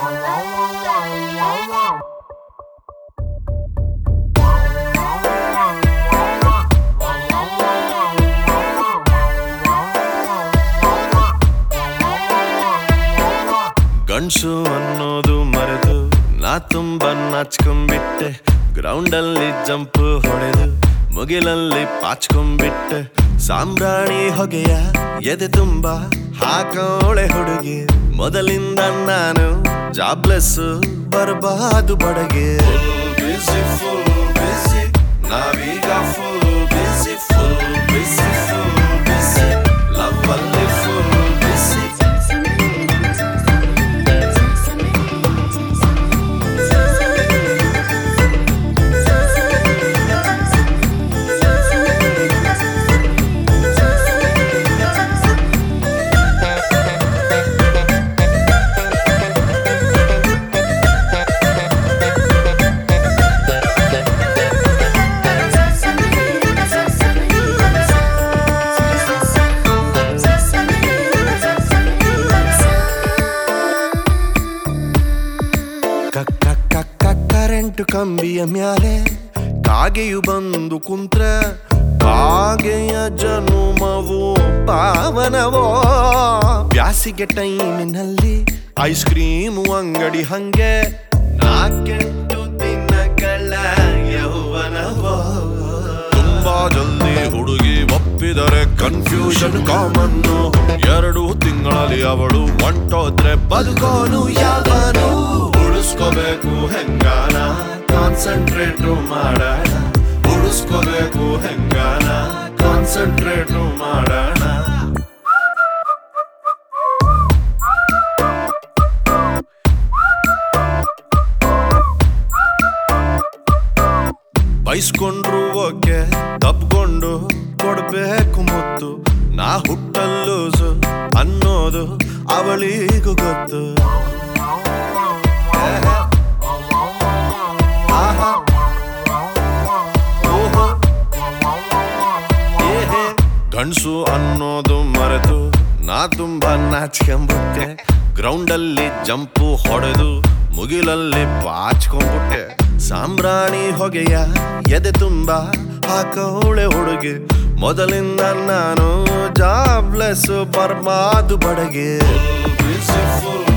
ಗಂಡ್ಸು ಅನ್ನೋದು ಮರೆದು ನಾ ತುಂಬ ನಾಚ್ಕೊಂಡ್ಬಿಟ್ಟೆ. ಗ್ರೌಂಡಲ್ಲಿ ಜಂಪ್ ಹೊಡೆದು ಮುಗಿಲಲ್ಲಿ ಪಾಚ್ಕೊಂಡ್ಬಿಟ್ಟೆ. ಸಾಂಬ್ರಾಣಿ ಹೊಗೆಯ ಎದೆ ತುಂಬ ಹಾಕೋಳೆ ಹುಡುಗಿ. ಮೊದಲಿಂದ ನಾನು ಜಾಬ್ಲೆಸ್ ಬರ್ಬಾದು ಬಡಗೆ. ನಾವೀಗ ಫುಲ್ ಬಿಸಿ ಲವ್ ಅಲ್ಲಿ ಫುಲ್ ಬಿಸಿ. ಕರೆಂಟ್ ಕಂಬಿಯ ಮ್ಯಾಲೆ ಕಾಗೆಯು ಬಂದು ಕುಂತ್ರೆ ಕಾಗೆಯ ಜನುಮವು ಪಾವನವೋ. ಬ್ಯಾಸಿಗೆ ಟೈಮಿನಲ್ಲಿ ಐಸ್ ಕ್ರೀಮು ಅಂಗಡಿ ಹಂಗೆ ನಾಕೆಂಟು ದಿನಗಳ ಯೌವನವೋ. ತುಂಬಾ ಜಲ್ದಿ ಹುಡುಗಿ ಒಪ್ಪಿದರೆ ಕನ್ಫ್ಯೂಷನ್ ಕಾಮನ್ನು. 2 ತಿಂಗಳಲ್ಲಿ ಅವಳು ಹೊಂಟೋದ್ರೆ ಬದುಕೋನು ಯಾವನು. ಉಳಿಸ್ಕೋಬೇಕು ಹೆಂಗಾನ ಕಾನ್ಸಂಟ್ರೇಟ್ ಮಾಡೋಣ. ಉಳಿಸ್ಕೋಬೇಕು ಹೆಂಗಾನ ಕಾನ್ಸಂಟ್ರೇಟ್ ಮಾಡೋಣ. ಬೈಸ್ಕೊಂಡ್ರು ಓಕೆ ತಪ್ಕೊಂಡು ಕೊಡ್ಬೇಕು ಮುತ್ತು. ನಾ ಹುಟ್ಟಲ್ಲೂಸು ಅನ್ನೋದು ಅವಳಿಗೂ ಗೊತ್ತು. ಗಂಡ್ಸು ಅನ್ನೋದು ಮರೆತು ನಾ ತುಂಬ ನಾಚ್ಕೊಂಡ್ಬಿಟ್ಟೆ. ಗ್ರೌಂಡಲ್ಲಿ ಜಂಪು ಹೊಡೆದು ಮುಗಿಲಲ್ಲಿ ಪಾಚ್ಕೊಂಡ್ಬಿಟ್ಟೆ. ಸಾಂಬ್ರಾಣಿ ಹೊಗೆಯ ಎದೆ ತುಂಬ ಹಾಕೋಳೆ ಹುಡುಗಿ. ಮೊದಲಿಂದ ನಾನು ಜಾಬ್ಲೆಸ್ ಬರ್ಬಾದು ಬಡಗೆ.